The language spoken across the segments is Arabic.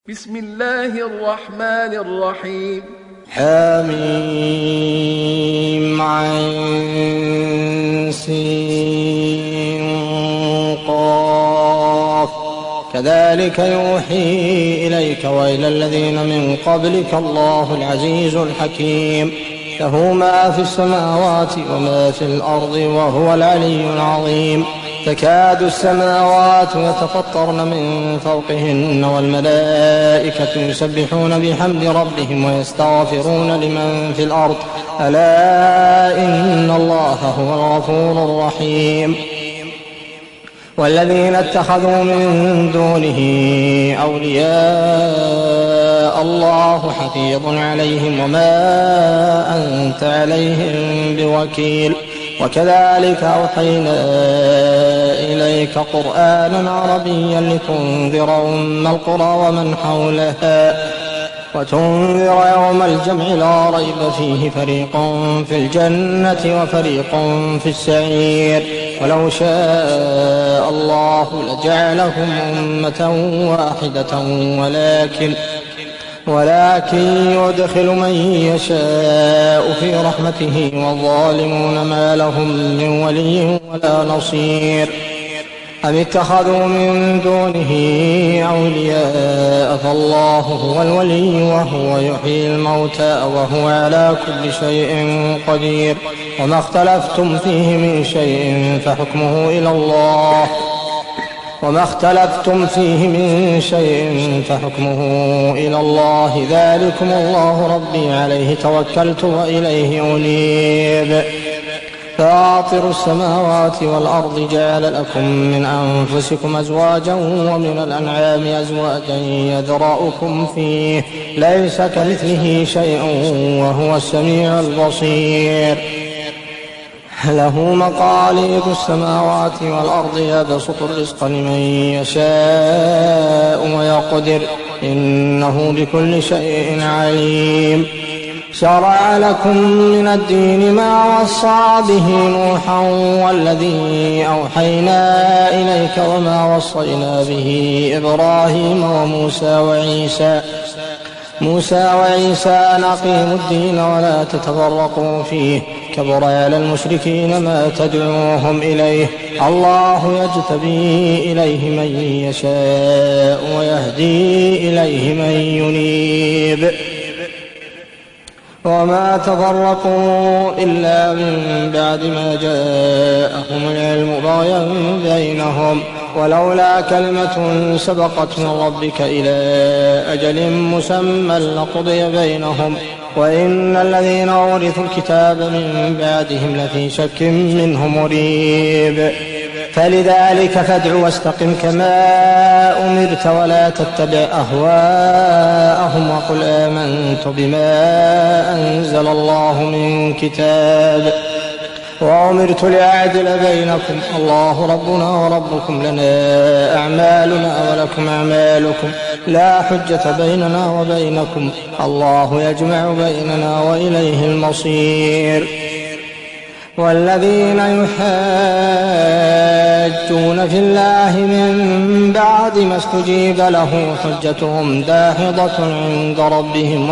بسم الله الرحمن الرحيم. حميم عين سين قاف كذلك يوحي إليك وإلى الذين من قبلك الله العزيز الحكيم له ما في السماوات وما في الأرض وهو العلي العظيم. تكاد السماوات يتفطرن من فوقهن والملائكة يسبحون بحمد ربهم ويستغفرون لمن في الأرض ألا إن الله هو الغفور الرحيم. والذين اتخذوا من دونه أولياء الله حفيظ عليهم وما أنت عليهم بوكيل. وكذلك أوحينا إليك قرآنا عربيا لتنذر أم القرى ومن حولها وتنذر يوم الجمع لا ريب فيه فريق في الجنة وفريق في السعير. ولو شاء الله لجعلهم أمة واحدة ولكن يدخل من يشاء في رحمته والظالمون ما لهم من ولي ولا نصير. أم اتخذوا من دونه أولياء فالله هو الولي وهو يحيي الموتى وهو على كل شيء قدير. وما اختلفتم فيه من شيء فحكمه إلى الله ذلكم الله ربي عليه توكلت وإليه أنيب. فاطر السماوات والأرض جعل لكم من أنفسكم أزواجا ومن الأنعام أزواجا يذرأكم فيه ليس كمثله شيء وهو السميع البصير. له مقاليد السماوات والأرض يبسط الرزق لمن يشاء ويقدر إنه بكل شيء عليم. شرع لكم من الدين ما وصى به نوحا والذي أوحينا إليك وما وصينا به إبراهيم وموسى وعيسى أن أقيموا الدين ولا تتفرقوا فيه كبر على المشركين ما تدعوهم إليه. الله يجتبي إليه من يشاء ويهدي إليه من ينيب. وما تفرقوا إلا من بعد ما جاءهم العلم بغيا بينهم ولولا كلمة سبقت من ربك إلى أجل مسمى لقضي بينهم وإن الذين أورثوا الكتاب من بعدهم لفي شك منه مريب. فلذلك فادع واستقم كما أمرت ولا تتبع أهواءهم وقل آمنت بما أنزل الله من كتاب وأمرت لأعدل بينكم الله ربنا وربكم لنا أعمالنا ولكم أعمالكم لا حجة بيننا وبينكم الله يجمع بيننا وإليه المصير. والذين يحاجون في الله من بعد ما استجيب له حجتهم داحضة عند ربهم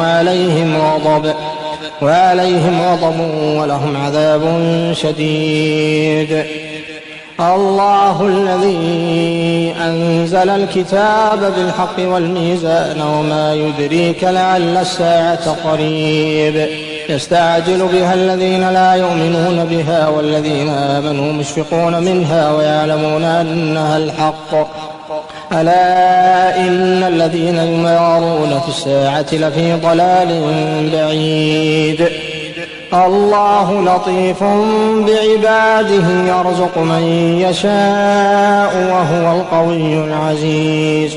وعليهم غضب ولهم عذاب شديد. الله الذي أنزل الكتاب بالحق والميزان وما يدريك لعل الساعة قريب. يستعجل بها الذين لا يؤمنون بها والذين آمنوا مشفقون منها ويعلمون أنها الحق. ألا إن الذين يمارون في الساعة لفي ضلال بعيد. الله لطيف بعباده يرزق من يشاء وهو القوي العزيز.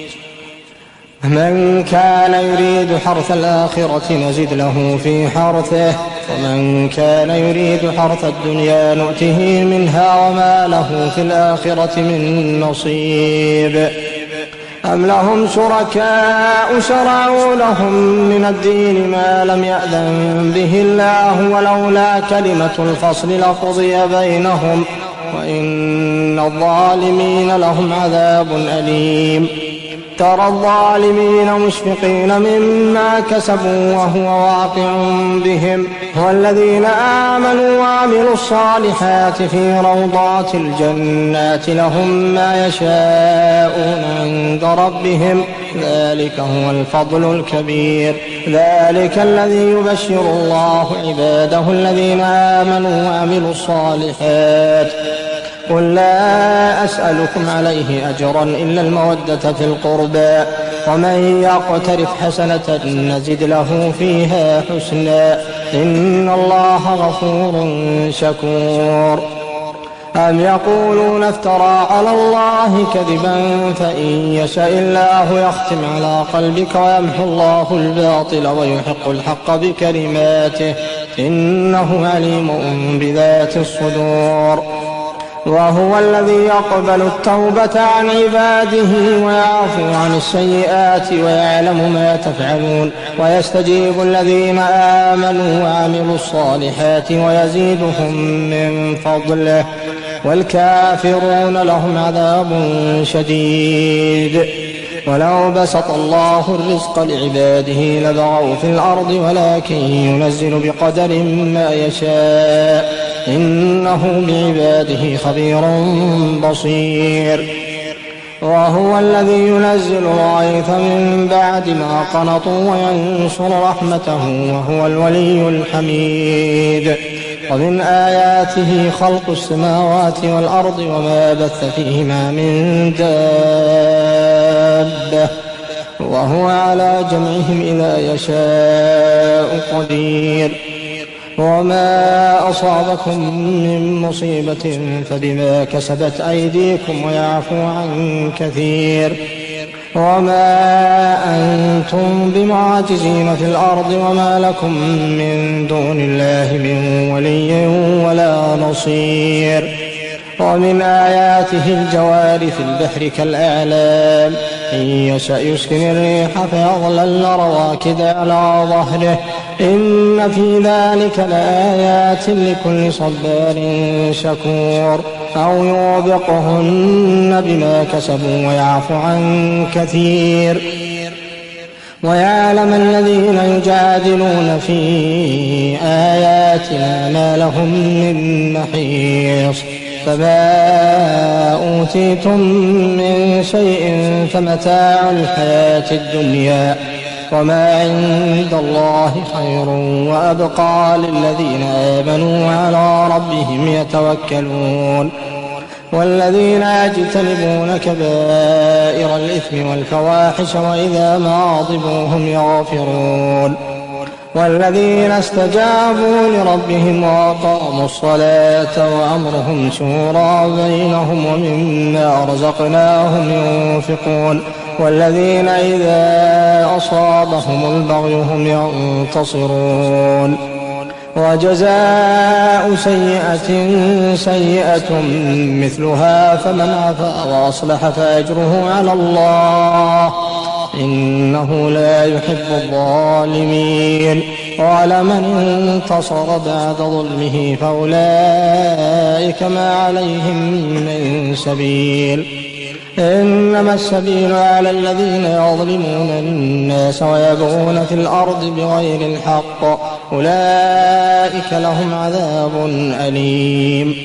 من كان يريد حرث الآخرة نزد له في حرثه ومن كان يريد حرث الدنيا نؤته منها وما له في الآخرة من نصيب. أم لهم شركاء شرعوا لهم من الدين ما لم يأذن به الله ولولا كلمة الفصل لقضي بينهم وإن الظالمين لهم عذاب أليم. وترى الظالمين مشفقين مما كسبوا وهو واقع بهم والذين آمنوا وعملوا الصالحات في روضات الجنات لهم ما يشاءون عند ربهم ذلك هو الفضل الكبير. ذلك الذي يبشر الله عباده الذين آمنوا وعملوا الصالحات. قل لا أسألكم عليه أجرا إلا المودة في القربى ومن يقترف حسنة نزد له فيها حسنا إن الله غفور شكور. أم يقولون افترى على الله كذبا فإن يشاء الله يختم على قلبك ويمحو الله الباطل ويحق الحق بكلماته إنه عليم بذات الصدور. وهو الذي يقبل التوبة عن عباده ويعفو عن السيئات ويعلم ما تفعلون ويستجيب الذين آمنوا وعملوا الصالحات ويزيدهم من فضله والكافرون لهم عذاب شديد. ولو بسط الله الرزق لعباده لبغوا في الأرض ولكن ينزل بقدر ما يشاء إنه بعباده خبير بصير. وهو الذي ينزل الغيث من بعد ما قنطوا وينشر رحمته وهو الولي الحميد. ومن آياته خلق السماوات والأرض وما بث فيهما من دابة وهو على جمعهم إذا يشاء قدير. وما أصابكم من مصيبة فبما كسبت أيديكم ويعفو عن كثير. وما أنتم بمعاجزين في الأرض وما لكم من دون الله من ولي ولا نصير. ومن آياته الجوار في البحر كالأعلام إن يشأ يسكن الريح فيظللن رواكد على ظهره إن في ذلك لآيات لكل صبار شكور. أو يوبقهن بما كسبوا ويعفو عن كثير. ويعلم الذين يجادلون في آياتنا ما لهم من محيص. فما أوتيتم من شيء فمتاع الحياة الدنيا وما عند الله خير وأبقى للذين آمنوا وعلى ربهم يتوكلون. والذين يجتنبون كبائر الإثم والفواحش وإذا ما غضبوا هم يغفرون. والذين استجابوا لربهم وأقاموا الصلاة وأمرهم شورى بينهم ومما رزقناهم ينفقون. والذين إذا أصابهم البغي هم ينتصرون. وجزاء سيئة سيئة مثلها فمن عفا وأصلح فأجره على الله إنه لا يحب الظالمين. ولمن انتصر بعد ظلمه فأولئك ما عليهم من سبيل إنما السبيل على الذين يظلمون الناس ويبغون في الأرض بغير الحق أولئك لهم عذاب أليم.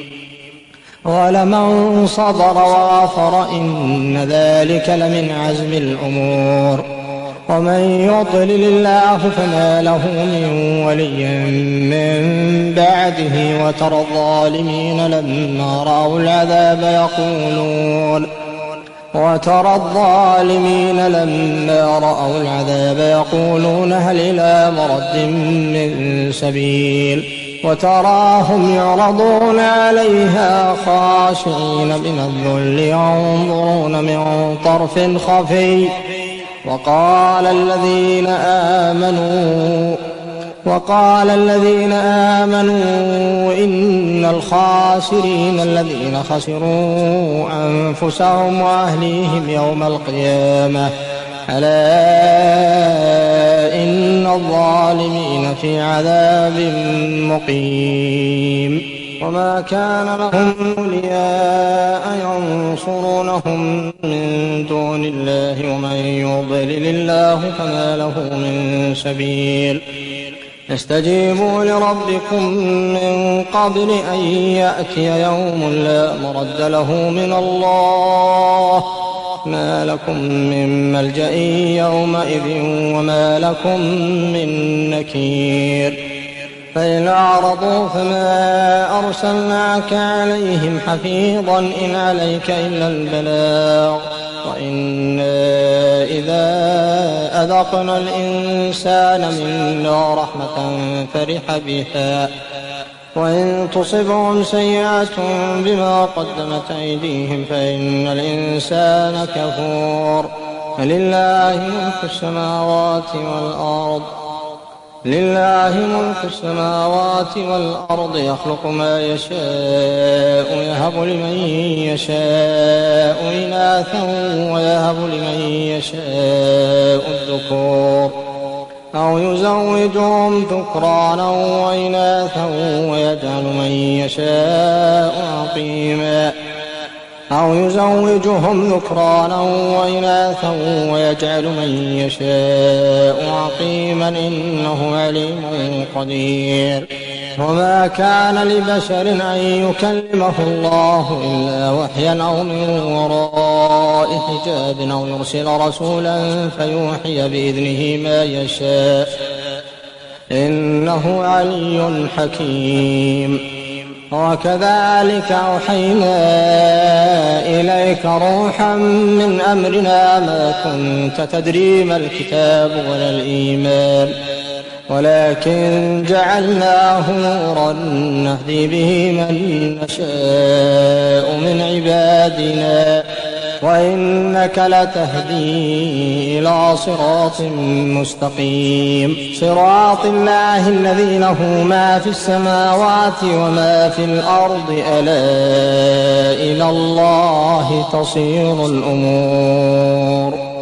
ولمن صبر وغفر إن ذلك لمن عزم الأمور. ومن يضلل الله فما له من ولي من بعده. وترى الظالمين لما رأوا العذاب يقولون هل إلى مرد من سبيل. وتراهم يعرضون عليها خاشعين من الذل ينظرون من طرف خفي. وقال الذين آمنوا إن الخاسرين الذين خسروا أنفسهم وأهليهم يوم القيامة ألا إن الظالمين في عذاب مقيم. وما كان لهم أولياء ينصرونهم من دون الله ومن يضلل الله فما له من سبيل استجيبوا لربكم من قبل أن يأتي يوم لا مرد له من الله ما لكم من ملجأ يومئذ وما لكم من نكير فإن أعرضوا فما أرسلناك عليهم حفيظا إن عليك إلا البلاغ وإنا إذا أذقنا الإنسان منا رحمة فرح بها وإن تصبهم سيئة بما قدمت أيديهم فإن الإنسان كفور لله ملك السماوات والأرض يخلق ما يشاء يهب لمن يشاء إناثا ويهب لمن يشاء الذكور أو يزوجهم ذكرانا وإناثا ويجعل من يشاء عقيما أو يزوجهم ذكرانا وإناثا ويجعل من يشاء عقيما إنه عليم قدير وما كان لبشر أن يكلمه الله إلا وحيا أو من وراء حجاب أو يرسل رسولا فيوحي بإذنه ما يشاء إنه علي حكيم وكذلك أوحينا إليك روحا من أمرنا ما كنت تدري ما الكتاب ولا الإيمان ولكن جعلناه نورا نهدي به من نشاء من عبادنا وإنك لتهدي إلى صراط مستقيم صراط الله الذي له ما في السماوات وما في الأرض ألا إلى الله تصير الأمور